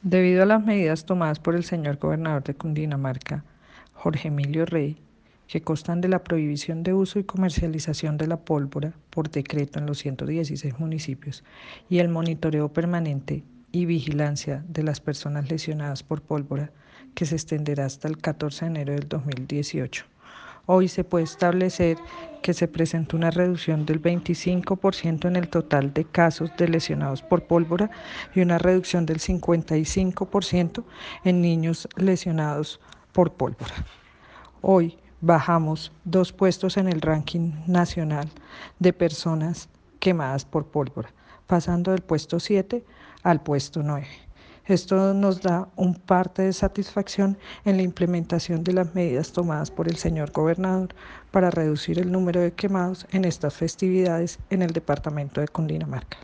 Debido a las medidas tomadas por el señor gobernador de Cundinamarca, Jorge Emilio Rey, que constan de la prohibición de uso y comercialización de la pólvora por decreto en los 116 municipios y el monitoreo permanente y vigilancia de las personas lesionadas por pólvora, que se extenderá hasta el 14 de enero del 2018. Hoy se puede establecer que se presentó una reducción del 25% en el total de casos de lesionados por pólvora y una reducción del 55% en niños lesionados por pólvora. Hoy bajamos 2 puestos en el ranking nacional de personas quemadas por pólvora, pasando del puesto 7 al puesto 9. Esto nos da un parte de satisfacción en la implementación de las medidas tomadas por el señor gobernador para reducir el número de quemados en estas festividades en el departamento de Cundinamarca.